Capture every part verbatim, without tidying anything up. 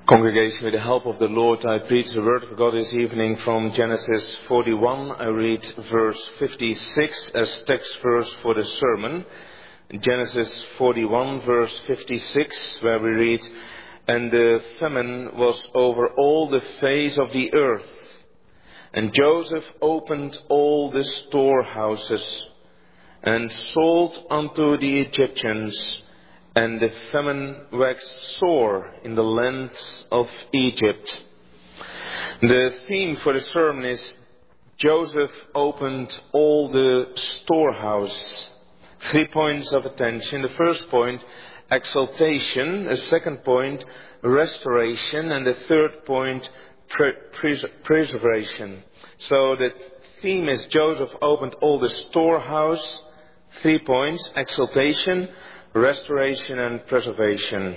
Congregation, with the help of the Lord, I preach the word of God this evening from Genesis forty-one. I read verse fifty-six as text verse for the sermon. Genesis forty-one, verse fifty-six, where we read, "And the famine was over all the face of the earth, and Joseph opened all the storehouses, and sold unto the Egyptians, and the famine waxed sore in the lands of Egypt." The theme for the sermon is Joseph opened all the storehouse. Three points of attention. The first point, exaltation. The second point, restoration. And the third point, pre- pres- preservation. So the theme is Joseph opened all the storehouse. Three points, exaltation, restoration and preservation.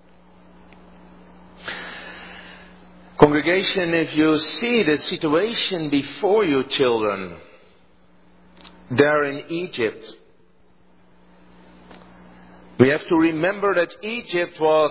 Congregation, if you see the situation before you, children, there in Egypt, we have to remember that Egypt was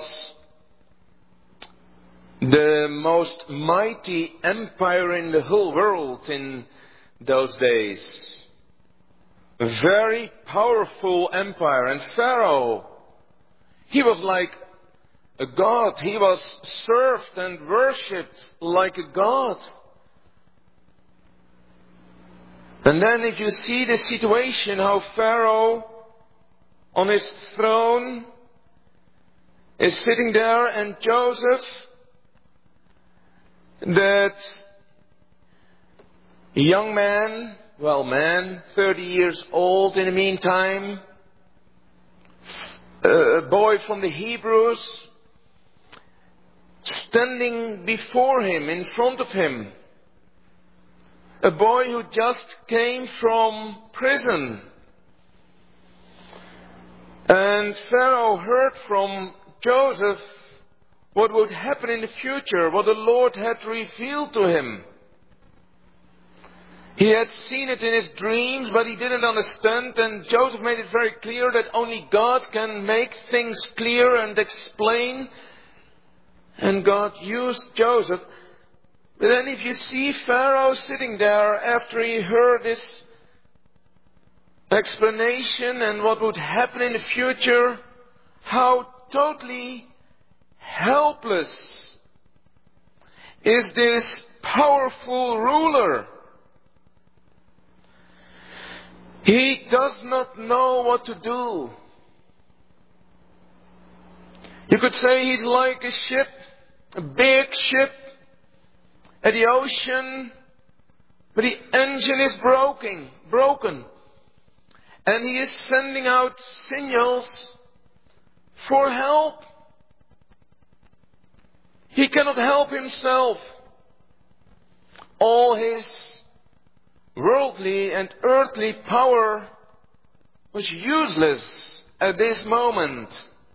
the most mighty empire in the whole world in those days. A very powerful empire. And Pharaoh, he was like a god. He was served and worshipped like a god. And then if you see the situation, how Pharaoh on his throne is sitting there, and Joseph, that young man, well man, thirty years old in the meantime, a boy from the Hebrews, standing before him, in front of him. A boy who just came from prison. And Pharaoh heard from Joseph what would happen in the future, what the Lord had revealed to him. He had seen it in his dreams, but he didn't understand, and Joseph made it very clear that only God can make things clear and explain. And God used Joseph. But then if you see Pharaoh sitting there after he heard this explanation and what would happen in the future, how totally helpless is this powerful ruler. He does not know what to do. You could say he's like a ship, a big ship at the ocean, but the engine is broken, broken. And he is sending out signals for help. He cannot help himself. All his worldly and earthly power was useless at this moment.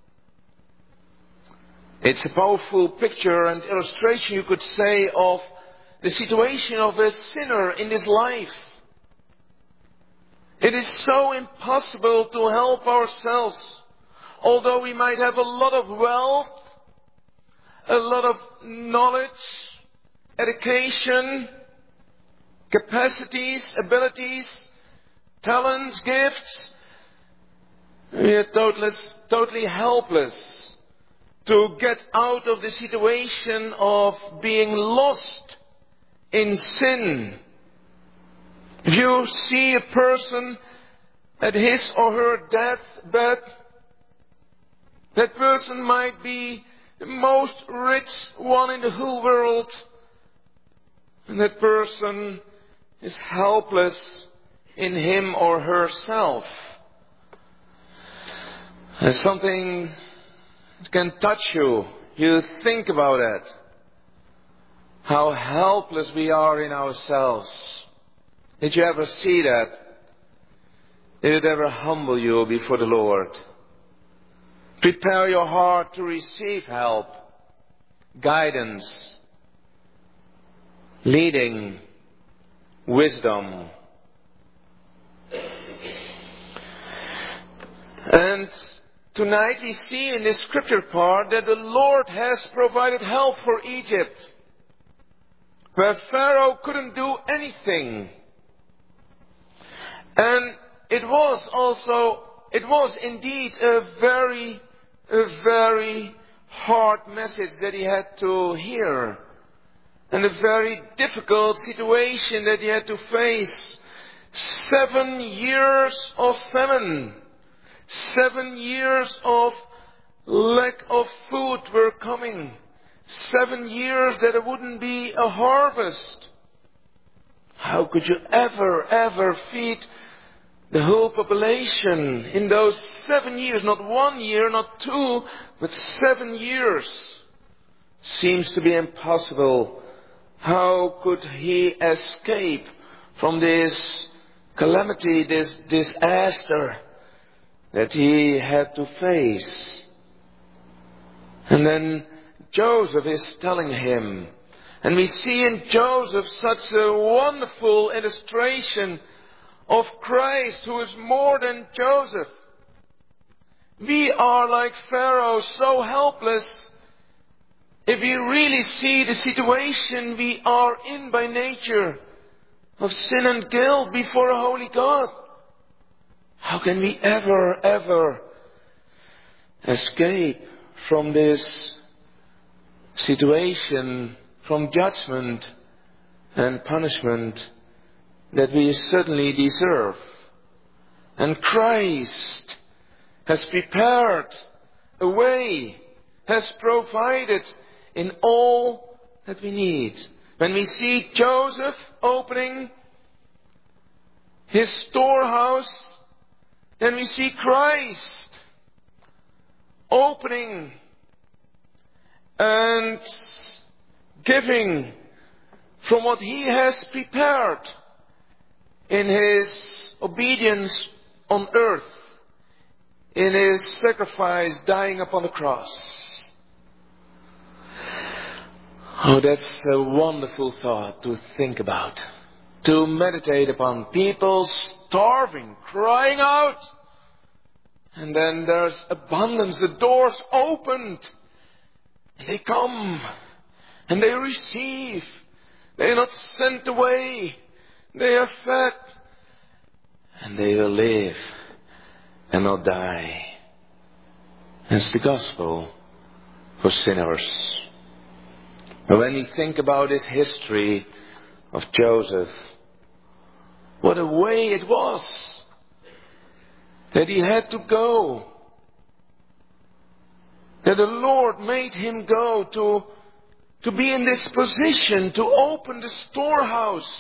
It's a powerful picture and illustration, you could say, of the situation of a sinner in this life. It is so impossible to help ourselves. Although we might have a lot of wealth, a lot of knowledge, education, capacities, abilities, talents, gifts, we are totally, totally helpless to get out of the situation of being lost in sin. If you see a person at his or her deathbed, that person might be the most rich one in the whole world, and that person is helpless in him or herself. There's something that can touch you. You think about it. How helpless we are in ourselves. Did you ever see that? Did it ever humble you before the Lord? Prepare your heart to receive help, guidance, leading, wisdom. And tonight we see in this scripture part that the Lord has provided help for Egypt, where Pharaoh couldn't do anything. And it was also, it was indeed a very, a very hard message that he had to hear. And a very difficult situation that he had to face. Seven years of famine. Seven years of lack of food were coming. Seven years that there wouldn't be a harvest. How could you ever, ever feed the whole population in those seven years? Not one year, not two, but seven years. Seems to be impossible. How could he escape from this calamity, this disaster that he had to face? And then Joseph is telling him, and we see in Joseph such a wonderful illustration of Christ, who is more than Joseph. We are like Pharaoh, so helpless. If we really see the situation we are in by nature, of sin and guilt before a holy God, how can we ever, ever escape from this situation, from judgment and punishment that we certainly deserve? And Christ has prepared a way, has provided in all that we need. When we see Joseph opening his storehouse, then we see Christ opening and giving from what he has prepared in his obedience on earth, in his sacrifice dying upon the cross. Oh, that's a wonderful thought to think about, to meditate upon. People starving, crying out. And then there's abundance, the doors opened. And they come, and they receive. They are not sent away. They are fed. And they will live and not die. It's the gospel for sinners. But when we think about this history of Joseph, what a way it was that he had to go. That the Lord made him go to, to be in this position, to open the storehouse.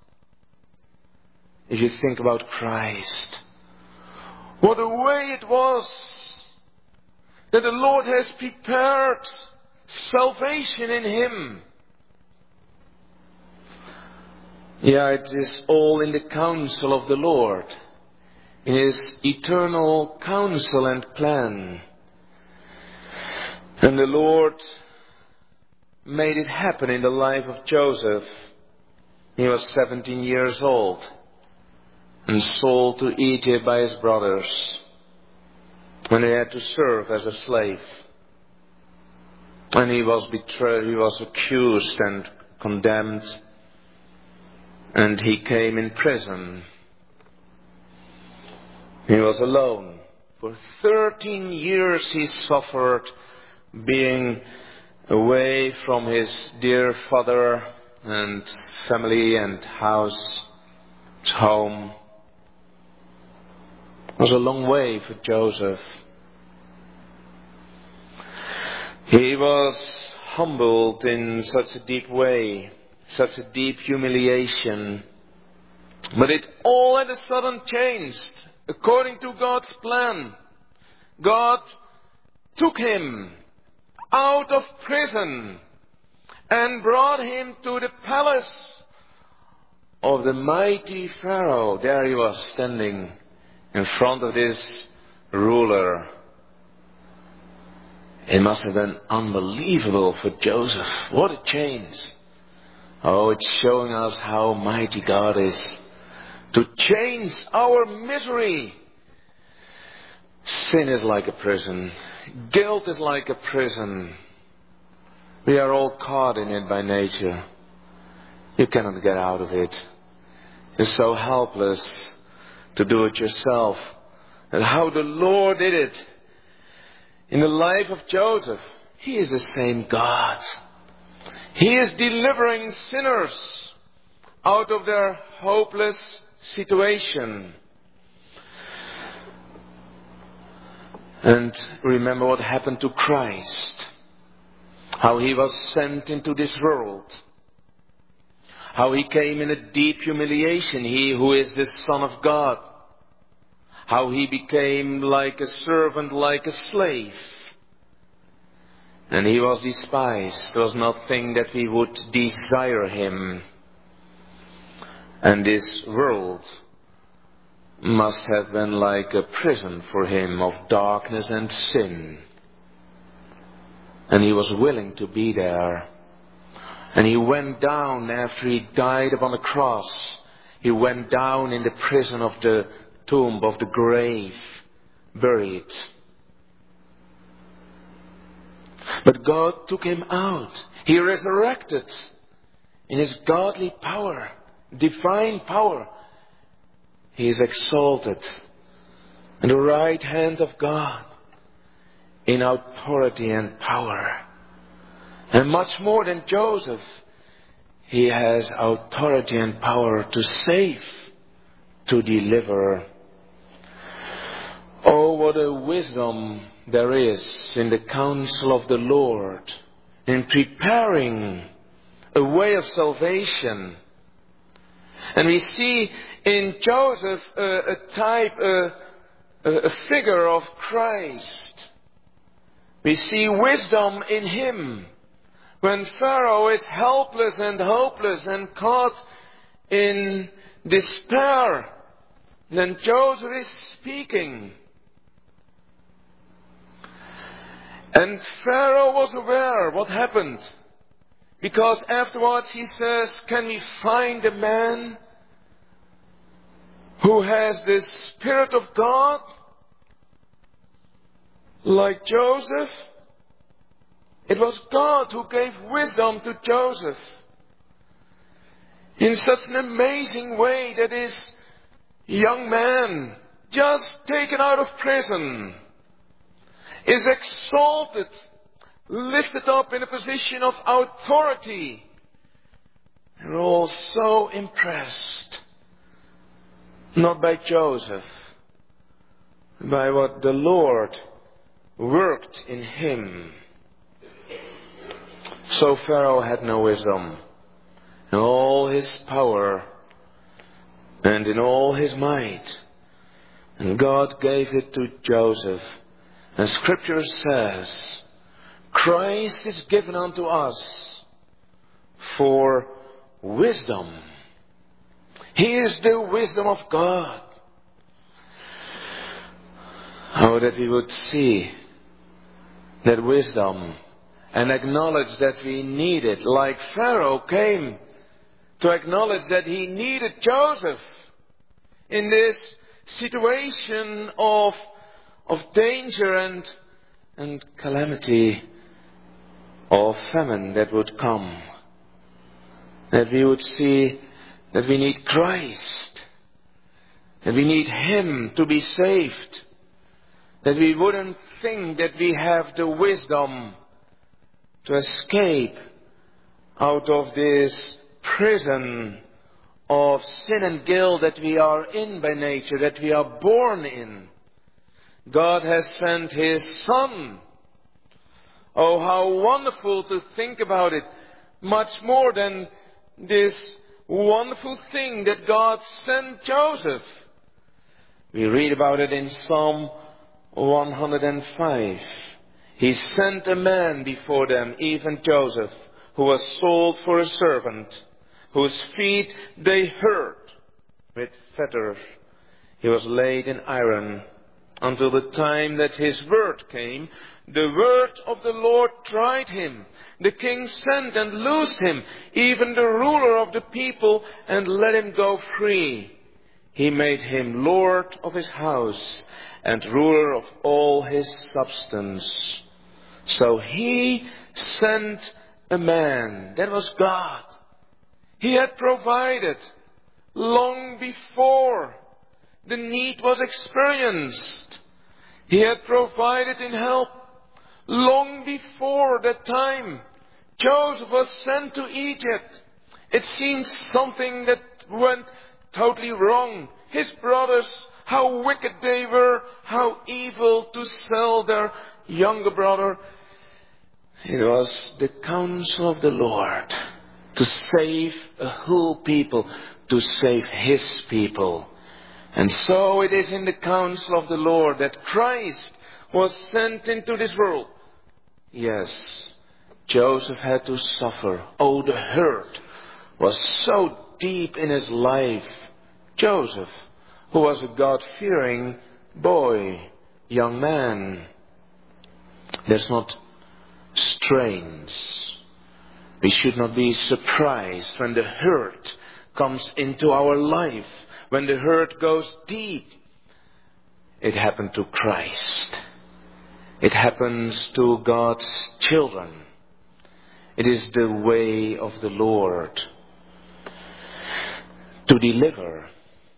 If you think about Christ, what a way it was that the Lord has prepared salvation in him. Yeah, it is all in the counsel of the Lord, in his eternal counsel and plan. And the Lord made it happen in the life of Joseph. He was seventeen years old and sold to Egypt by his brothers when he had to serve as a slave. And he was betrayed, he was accused and condemned, and he came in prison. He was alone. For thirteen years he suffered, being away from his dear father and family and house, home. It was a long way for Joseph. He was humbled in such a deep way, such a deep humiliation. But it all at a sudden changed, according to God's plan. God took him out of prison and brought him to the palace of the mighty Pharaoh. There he was standing in front of this ruler. It must have been unbelievable for Joseph. What a change. Oh, it's showing us how mighty God is to change our misery Sin is like a prison. Guilt is like a prison. We are all caught in it by nature. You cannot get out of it. You're so helpless to do it yourself. And how the Lord did it in the life of Joseph. He is the same God. He is delivering sinners out of their hopeless situation. And remember what happened to Christ. How he was sent into this world. How he came in a deep humiliation, he who is the Son of God. How he became like a servant, like a slave. And he was despised. There was nothing that we would desire him. And this world must have been like a prison for him of darkness and sin. And he was willing to be there. And he went down after he died upon the cross. He went down in the prison of the tomb, of the grave, buried. But God took him out. He resurrected in his godly power, divine power. He is exalted in the right hand of God in authority and power. And much more than Joseph, he has authority and power to save, to deliver. Oh, what a wisdom there is in the counsel of the Lord, in preparing a way of salvation. And we see in Joseph a, a type, a, a figure of Christ. We see wisdom in him. When Pharaoh is helpless and hopeless and caught in despair, then Joseph is speaking. And Pharaoh was aware what happened. Because afterwards he says, can we find a man who has the Spirit of God like Joseph? It was God who gave wisdom to Joseph in such an amazing way that this young man, just taken out of prison, is exalted, lifted up in a position of authority. And we're all so impressed, not by Joseph, but by what the Lord worked in him. So Pharaoh had no wisdom. In all his power and in all his might. And God gave it to Joseph. And Scripture says, Christ is given unto us for wisdom. He is the wisdom of God. Oh, that we would see that wisdom and acknowledge that we need it, like Pharaoh came to acknowledge that he needed Joseph in this situation of, of danger and, and calamity, of famine that would come. That we would see that we need Christ, that we need Him to be saved, that we wouldn't think that we have the wisdom to escape out of this prison of sin and guilt that we are in by nature, that we are born in. God has sent His Son. Oh, how wonderful to think about it. Much more than this wonderful thing that God sent Joseph. We read about it in Psalm one hundred five. He sent a man before them, even Joseph, who was sold for a servant, whose feet they hurt with fetters. He was laid in iron until the time that his word came. The word of the Lord tried him. The king sent and loosed him, even the ruler of the people, and let him go free. He made him lord of his house and ruler of all his substance. So he sent a man. That was God. He had provided long before the need was experienced. He had provided in help long before that time. Joseph was sent to Egypt. It seems something that went totally wrong. His brothers, how wicked they were, how evil to sell their younger brother. It was the counsel of the Lord to save a whole people, to save his people. And so it is in the counsel of the Lord that Christ was sent into this world. Yes, Joseph had to suffer. Oh, the hurt was so deep in his life. Joseph, who was a God-fearing boy, young man. That's not strange. We should not be surprised when the hurt comes into our life, when the hurt goes deep. It happened to Christ. It happens to God's children. It is the way of the Lord to deliver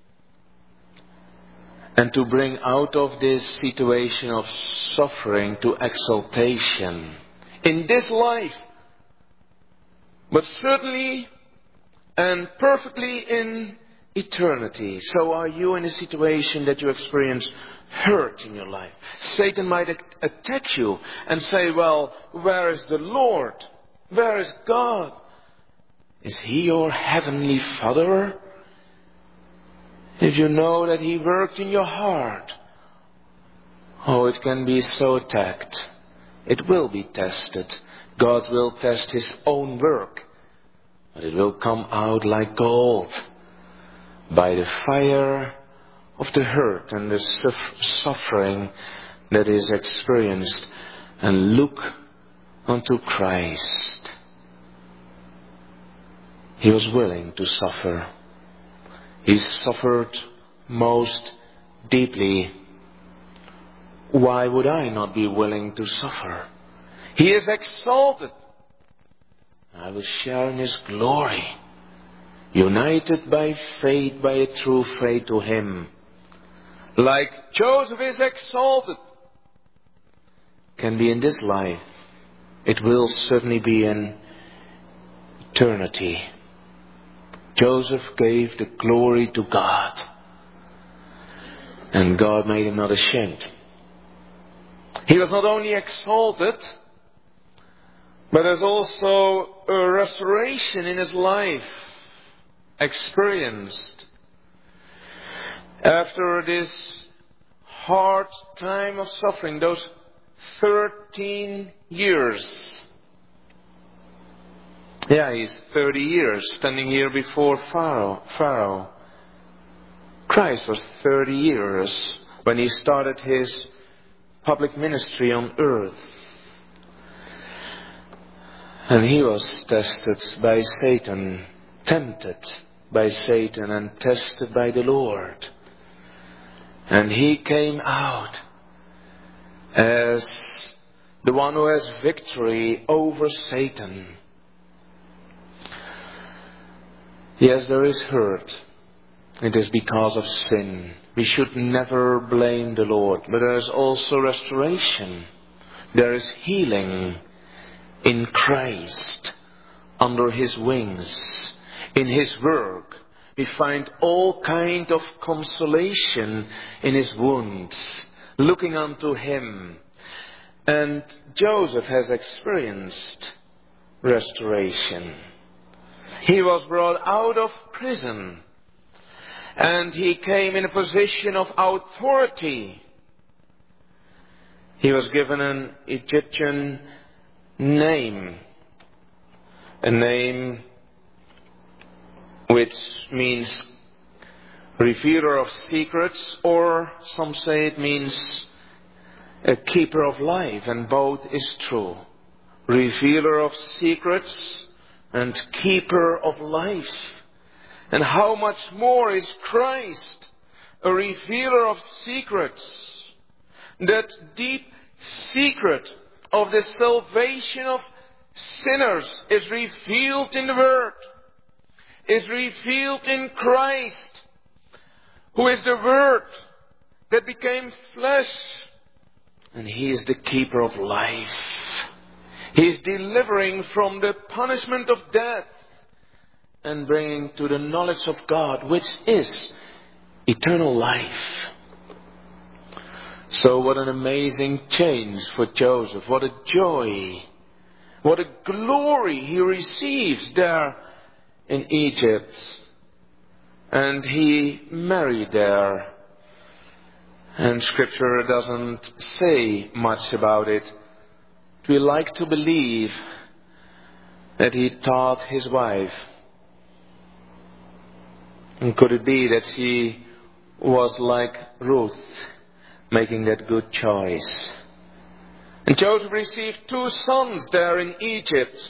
and to bring out of this situation of suffering to exaltation in this life, but certainly and perfectly in eternity. So are you in a situation that you experience hurt in your life? Satan might attack you and say, well, where is the Lord? Where is God? Is He your heavenly Father? If you know that He worked in your heart, oh, it can be so attacked. It will be tested. God will test His own work, but it will come out like gold by the fire of the hurt and the suffering that is experienced. And look unto Christ. He was willing to suffer. He suffered most deeply. Why would I not be willing to suffer? He is exalted. I will share in His glory, united by faith, by a true faith to Him. Like Joseph is exalted, can be in this life. It will certainly be in eternity. Joseph gave the glory to God, and God made him not ashamed. He was not only exalted, but there's also a restoration in his life experienced. After this hard time of suffering, those thirteen years. Yeah, he's thirty years standing here before Pharaoh. Pharaoh. Christ was thirty years when he started his public ministry on earth. And he was tested by Satan, tempted by Satan and tested by the Lord. And he came out as the one who has victory over Satan. Yes, there is hurt. It is because of sin. We should never blame the Lord. But there is also restoration. There is healing in Christ, under His wings, in His work. We find all kind of consolation in His wounds, looking unto Him. And Joseph has experienced restoration. He was brought out of prison, and he came in a position of authority. He was given an Egyptian name, a name which means revealer of secrets, or some say it means a keeper of life, and both is true. Revealer of secrets and keeper of life. And how much more is Christ a revealer of secrets? That deep secret of the salvation of sinners is revealed in the Word, is revealed in Christ, who is the Word that became flesh. And He is the keeper of life. He is delivering from the punishment of death and bringing to the knowledge of God, which is eternal life. So what an amazing change for Joseph. What a joy. What a glory he receives there in Egypt. And he married there. And Scripture doesn't say much about it. We like to believe that he taught his wife. And could it be that she was like Ruth, making that good choice? And Joseph received two sons there in Egypt.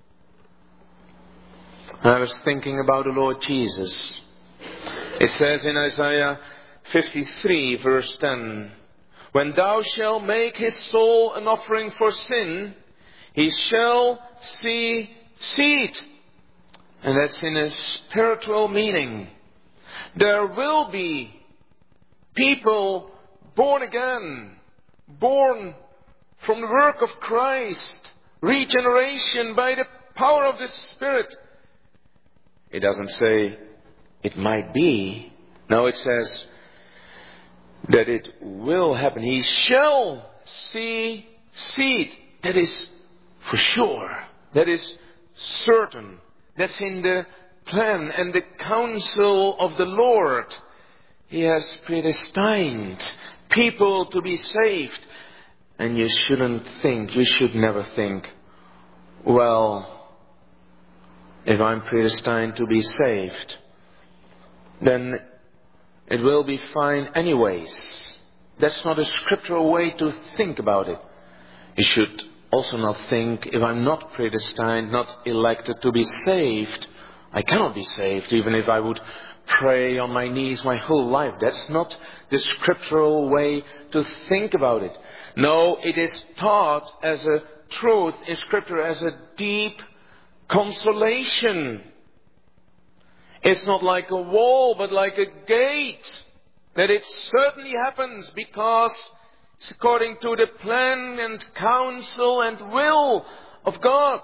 I was thinking about the Lord Jesus. It says in Isaiah fifty-three verse ten, when thou shalt make his soul an offering for sin, he shall see seed. And that's in a spiritual meaning. There will be people born again, born from the work of Christ, regeneration by the power of the Spirit. It doesn't say it might be. No, it says that it will happen. He shall see seed. That is for sure. That is certain. That's in the plan and the counsel of the Lord. He has predestined people to be saved. And you shouldn't think, you should never think, well, if I'm predestined to be saved, then it will be fine anyways. That's not a scriptural way to think about it. You should also not think, if I'm not predestined, not elected to be saved, I cannot be saved, even if I would pray on my knees my whole life. That's not the scriptural way to think about it. No, it is taught as a truth in Scripture, as a deep consolation. It's not like a wall, but like a gate. That it certainly happens because it's according to the plan and counsel and will of God.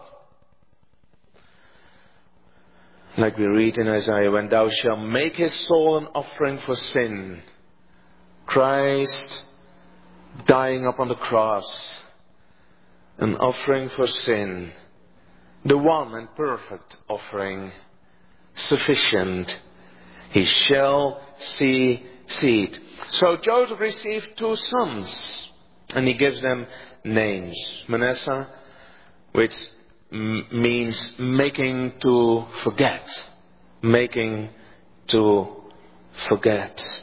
Like we read in Isaiah, when thou shalt make his soul an offering for sin, Christ dying upon the cross, an offering for sin, the one and perfect offering, sufficient. He shall see seed. So Joseph received two sons, and he gives them names. Manasseh, which m- means making to forget. Making to forget.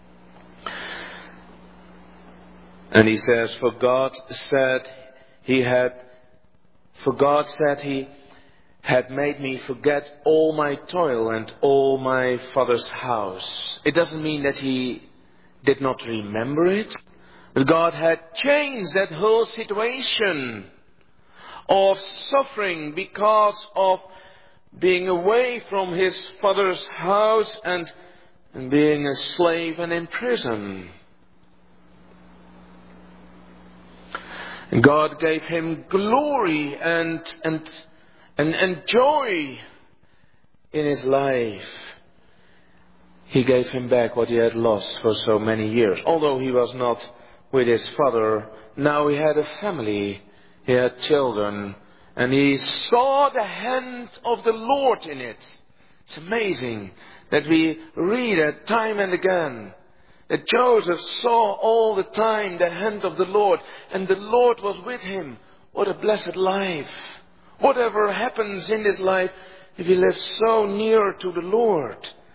And he says, for God said he had, for God said he had made me forget all my toil and all my father's house. It doesn't mean that he did not remember it, but God had changed that whole situation of suffering because of being away from his father's house and, and being a slave and in prison. God gave him glory and, and, and, and joy in his life. He gave him back what he had lost for so many years. Although he was not with his father, now he had a family, he had children, and he saw the hand of the Lord in it. It's amazing that we read it time and again. That Joseph saw all the time the hand of the Lord, and the Lord was with him. What a blessed life. Whatever happens in this life, if you live so near to the Lord.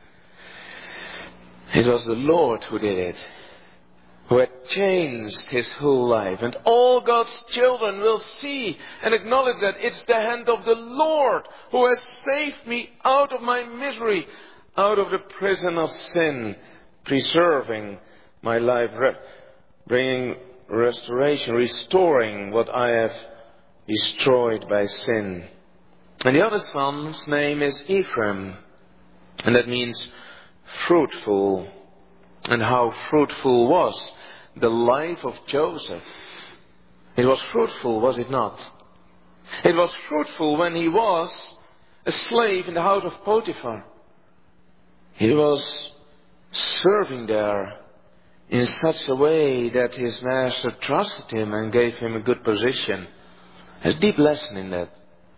It was the Lord who did it, who had changed his whole life. And all God's children will see and acknowledge that it's the hand of the Lord who has saved me out of my misery, out of the prison of sin, preserving my life bringing restoration, restoring what I have destroyed by sin. And the other son's name is Ephraim, and that means fruitful. And how fruitful was the life of Joseph? It was fruitful, was it not? It was fruitful when he was a slave in the house of Potiphar. He was serving there in such a way that his master trusted him and gave him a good position. There's a deep lesson in that.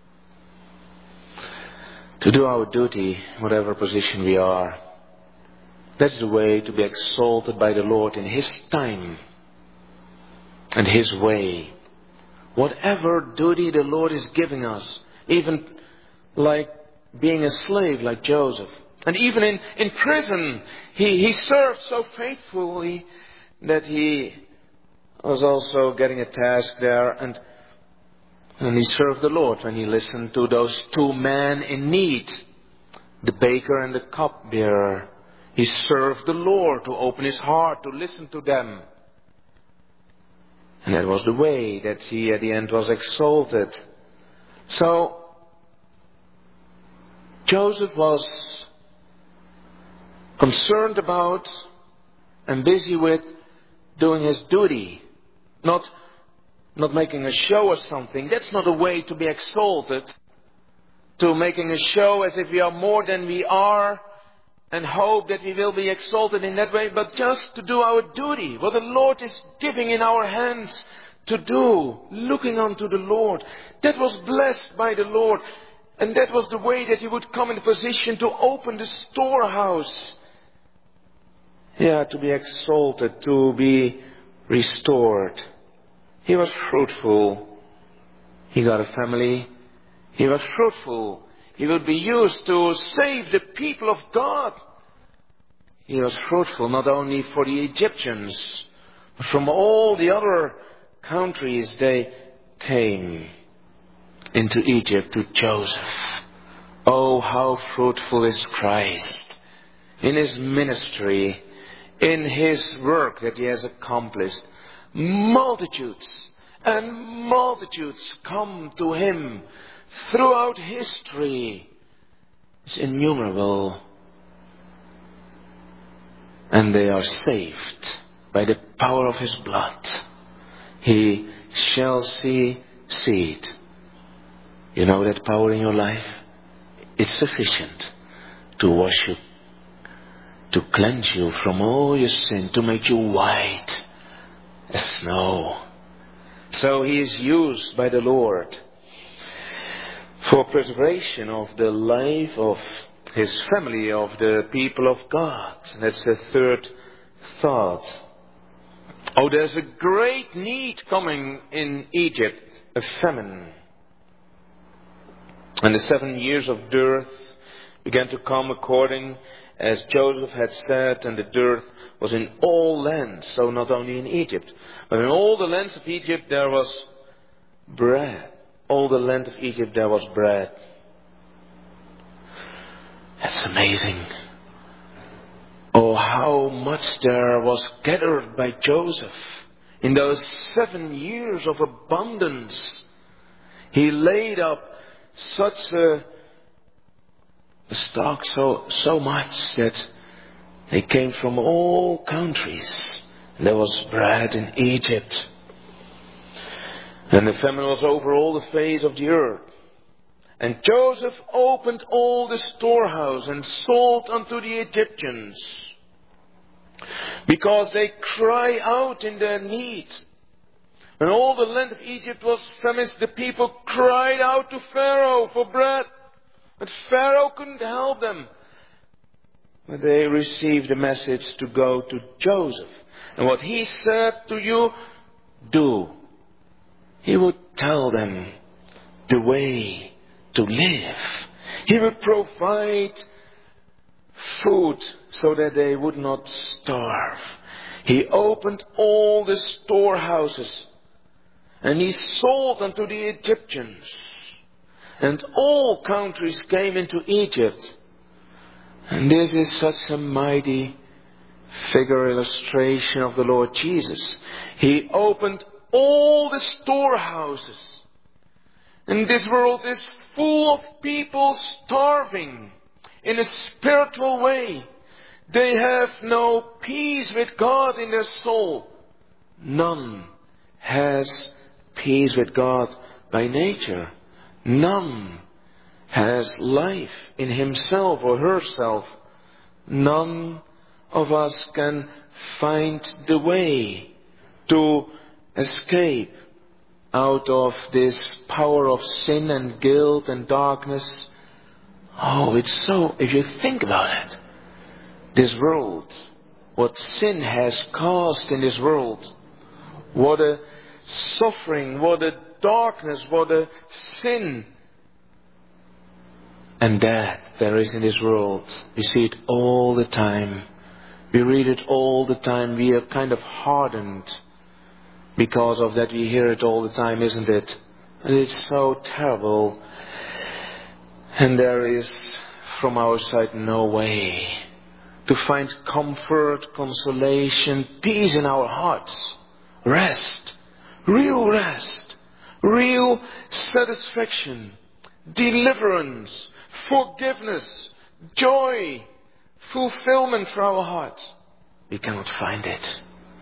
To do our duty, whatever position we are, that's the way to be exalted by the Lord in His time and His way. Whatever duty the Lord is giving us, even like being a slave like Joseph. And even in, in prison, he, he served so faithfully that he was also getting a task there. And, and he served the Lord when he listened to those two men in need, the baker and the cupbearer. He served the Lord to open his heart, to listen to them. And that was the way that he at the end was exalted. So, Joseph was concerned about and busy with doing his duty. Not, not making a show or something. That's not a way to be exalted. To making a show as if we are more than we are. And hope that we will be exalted in that way, but just to do our duty, what the Lord is giving in our hands to do, looking unto the Lord. That was blessed by the Lord, and that was the way that He would come in a position to open the storehouse. Yeah, to be exalted, to be restored. He was fruitful. He got a family. He was fruitful. He would be used to save the people of God. He was fruitful not only for the Egyptians, but from all the other countries they came into Egypt to Joseph. Oh, how fruitful is Christ in His ministry, in His work that He has accomplished. Multitudes and multitudes come to Him throughout history. It's innumerable. And they are saved by the power of His blood. He shall see seed. You know that power in your life? It's sufficient to wash you, to cleanse you from all your sin, to make you white as snow. So He is used by the Lord for preservation of the life of His family, of the people of God. That's the third thought. Oh, there's a great need coming in Egypt, a famine. And the seven years of dearth began to come according as Joseph had said, and the dearth was in all lands, so not only in Egypt, but in all the lands of Egypt there was bread. All the land of Egypt there was bread. That's amazing. Oh, how much there was gathered by Joseph in those seven years of abundance. He laid up such a, a stock so, so much that they came from all countries. There was bread in Egypt. And the famine was over all the face of the earth. And Joseph opened all the storehouse and sold unto the Egyptians, because they cry out in their need. When all the land of Egypt was famished, the people cried out to Pharaoh for bread. But Pharaoh couldn't help them. But they received a message to go to Joseph. And what he said to you, do. He would tell them the way to live. He would provide food so that they would not starve. He opened all the storehouses and he sold unto the Egyptians. And all countries came into Egypt. And this is such a mighty figure illustration of the Lord Jesus. He opened all the storehouses. And this world is full of people starving in a spiritual way. They have no peace with God in their soul. None has peace with God by nature. None has life in himself or herself. None of us can find the way to escape out of this power of sin and guilt and darkness. Oh, it's so, if you think about it, this world, what sin has caused in this world, what a suffering, what a darkness, what a sin and death there is in this world. We see it all the time. We read it all the time. We are kind of hardened because of that. We hear it all the time, isn't it? And it's so terrible. And there is, from our side, no way to find comfort, consolation, peace in our hearts. Rest. Real rest. Real satisfaction. Deliverance. Forgiveness. Joy. Fulfillment for our hearts. We cannot find it.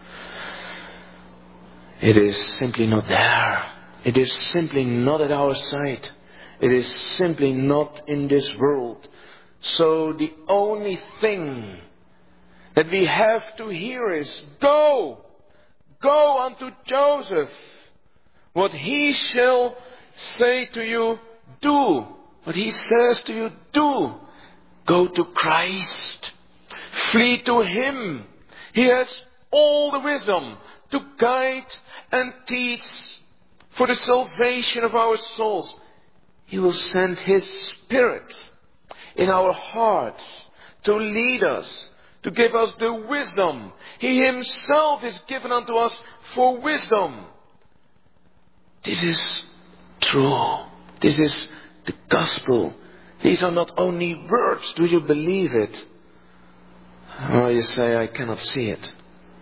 It is simply not there. It is simply not at our side. It is simply not in this world. So the only thing that we have to hear is, go, go unto Joseph. What he shall say to you, do. What he says to you, do. Go to Christ. Flee to him. He has all the wisdom to guide and teach for the salvation of our souls. He will send his Spirit in our hearts to lead us, to give us the wisdom. He himself is given unto us for wisdom. This is true. This is the gospel. These are not only words. Do you believe it? Oh, you say, I cannot see it.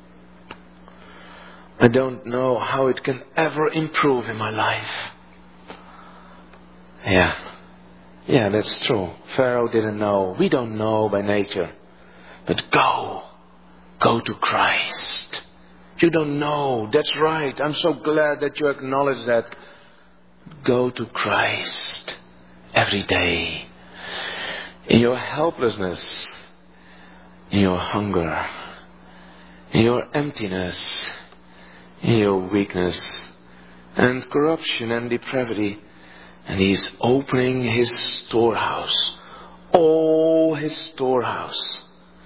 I don't know how it can ever improve in my life. Yeah. Yeah, that's true. Pharaoh didn't know. We don't know by nature. But go. Go to Christ. You don't know. That's right. I'm so glad that you acknowledge that. Go to Christ every day. In your helplessness, in your hunger, in your emptiness, in your weakness and corruption and depravity. And he's opening his storehouse, all his storehouse.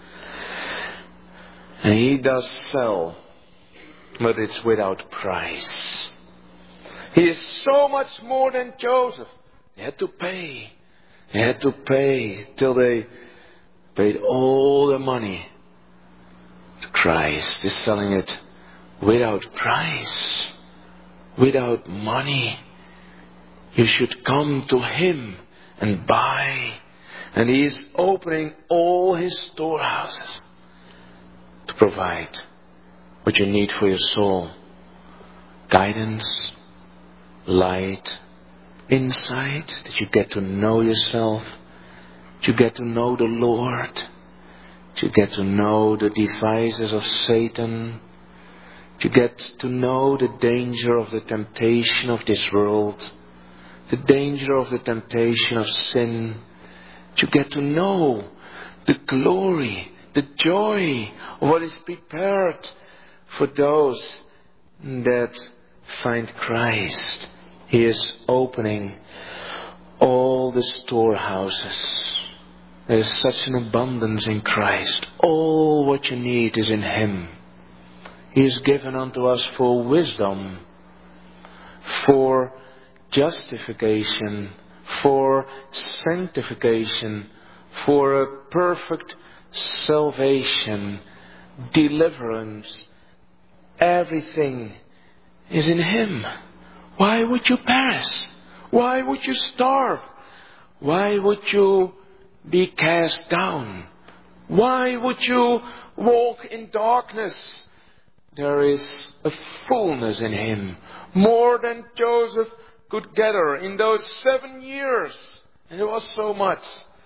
And he does sell, but it's without price. He is so much more than Joseph. They had to pay. They had to pay till they paid all the money. Christ is selling it without price, without money. You should come to him and buy. And he is opening all his storehouses to provide what you need for your soul. Guidance, light, insight, that you get to know yourself, that you get to know the Lord, that you get to know the devices of Satan, that you get to know the danger of the temptation of this world, the danger of the temptation of sin. You get to know the glory, the joy of what is prepared for those that find Christ. He is opening all the storehouses. There is such an abundance in Christ. All what you need is in him. He is given unto us for wisdom, for justification, for sanctification, for a perfect salvation, deliverance. Everything is in him. Why would you perish? Why would you starve? Why would you be cast down? Why would you walk in darkness? There is a fullness in him, more than Joseph could gather in those seven years. And it was so much.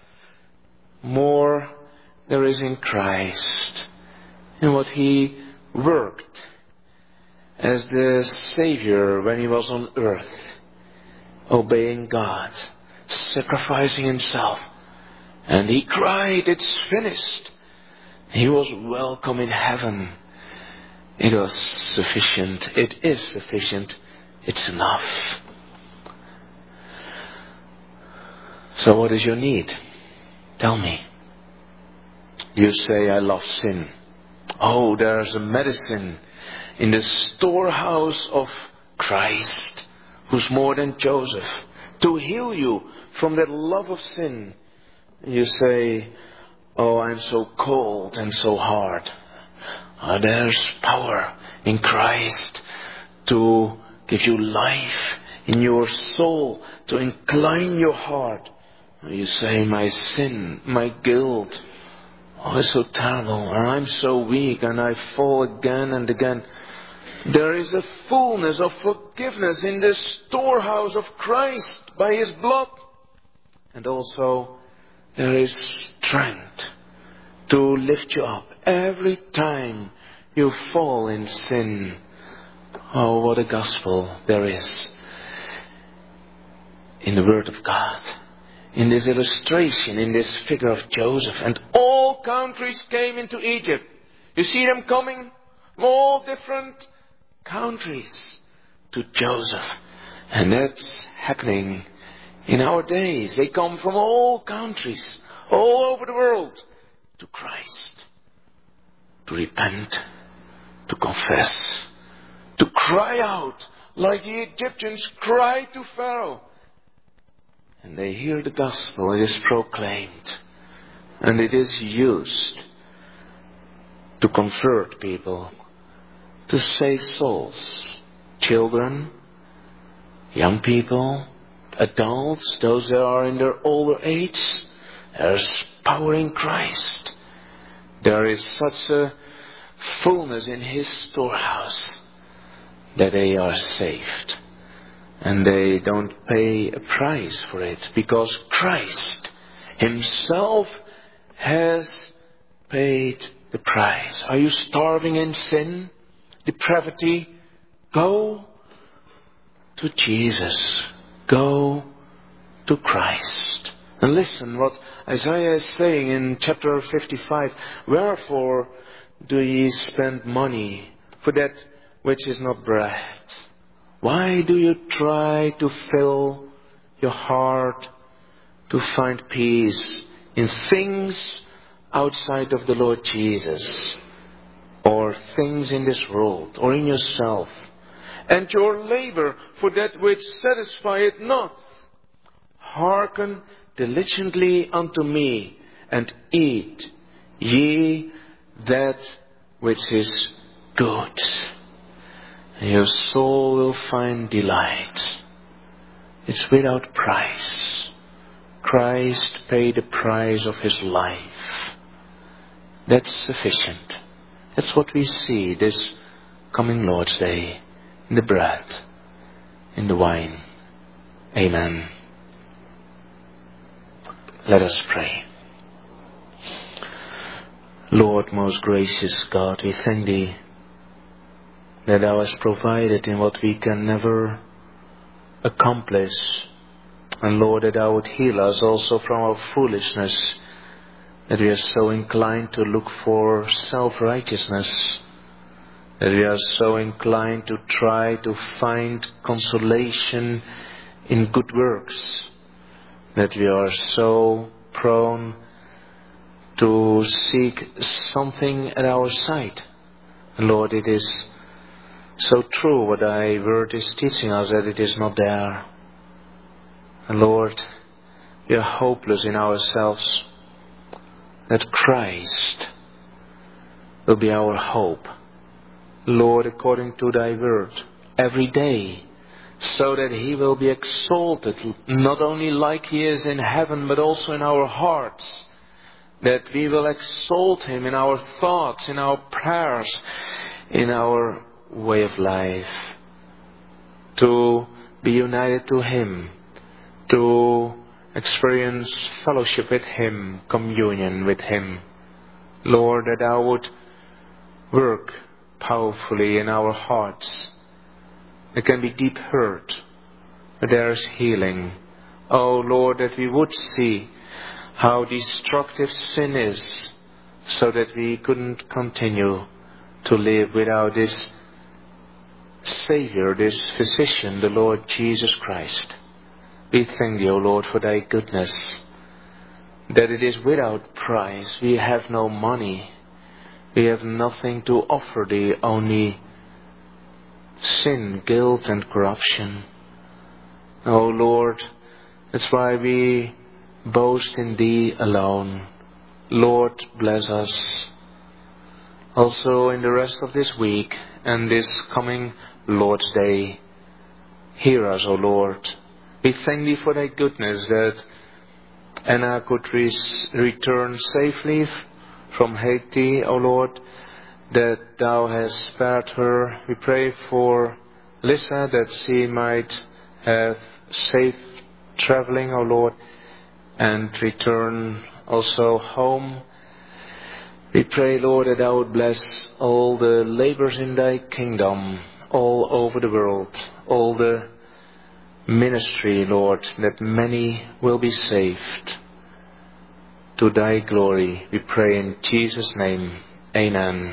More there is in Christ, in what he worked as the Savior when he was on earth, obeying God, sacrificing himself. And he cried, "It's finished." He was welcome in heaven. It was sufficient. It is sufficient. It's enough. So what is your need? Tell me. You say, "I love sin." Oh, there's a medicine in the storehouse of Christ, who's more than Joseph, to heal you from that love of sin. You say, "Oh, I'm so cold and so hard." Oh, there's power in Christ to give you life in your soul, to incline your heart. You say, "My sin, my guilt, oh, it's so terrible, and I'm so weak, and I fall again and again." There is a fullness of forgiveness in the storehouse of Christ by his blood. And also, there is strength to lift you up every time you fall in sin. Oh, what a gospel there is in the Word of God, in this illustration, in this figure of Joseph. And all countries came into Egypt. You see them coming from all different countries to Joseph. And that's happening in our days. They come from all countries, all over the world, to Christ, to repent, to confess, to cry out like the Egyptians cried to Pharaoh. And they hear the gospel, it is proclaimed, and it is used to convert people, to save souls, children, young people, adults, those that are in their older age. There's power in Christ. There is such a fullness in his storehouse that they are saved. And they don't pay a price for it, because Christ himself has paid the price. Are you starving in sin, depravity? Go to Jesus. Go to Christ. And listen what Isaiah is saying in chapter fifty-five. "Wherefore do ye spend money for that which is not bread? Why do you try to fill your heart to find peace in things outside of the Lord Jesus, or things in this world, or in yourself, and your labor for that which satisfieth not? Hearken diligently unto me, and eat ye that which is good. And your soul will find delight. It's without price. Christ paid the price of his life. That's sufficient. That's what we see this coming Lord's Day, in the bread, in the wine. Amen. Let us pray. Lord, most gracious God, we thank thee that thou hast provided in what we can never accomplish. And Lord, that thou would heal us also from our foolishness, that we are so inclined to look for self-righteousness, that we are so inclined to try to find consolation in good works, that we are so prone to seek something at our side. And Lord, it is so true what thy word is teaching us, that it is not there. And Lord, we are hopeless in ourselves, that Christ will be our hope. Lord, according to thy word, every day, so that he will be exalted, not only like he is in heaven, but also in our hearts. that we will exalt Him in our thoughts, in our prayers, in our way of life. To be united to Him, to experience fellowship with Him, communion with Him. Lord, that Thou would work powerfully in our hearts. There can be deep hurt, but there is healing. Oh Lord, that we would see how destructive sin is, so that we couldn't continue to live without this Savior, this Physician, the Lord Jesus Christ. We thank Thee, O Lord, for Thy goodness, that it is without price. We have no money. We have nothing to offer Thee, only sin, guilt and corruption. O Lord, that's why we boast in Thee alone. Lord, bless us. Also in the rest of this week and this coming Lord's Day, hear us, O Lord. We thank Thee for Thy goodness, that Anna could re- return safely from Haiti, O Lord, that Thou hast spared her. We pray for Lisa, that she might have safe traveling, O Lord, and return also home. We pray, Lord, that Thou would bless all the labors in Thy kingdom, all over the world, all the ministry, Lord, that many will be saved. To Thy glory, we pray in Jesus' name. Amen.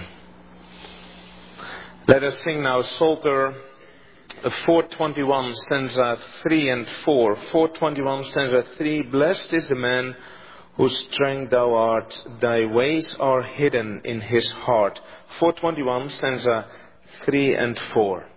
Let us sing now Psalter four twenty-one, stanza three and four. four twenty-one, stanza three. Blessed is the man whose strength Thou art, Thy ways are hidden in his heart. four twenty-one, stanza three and four.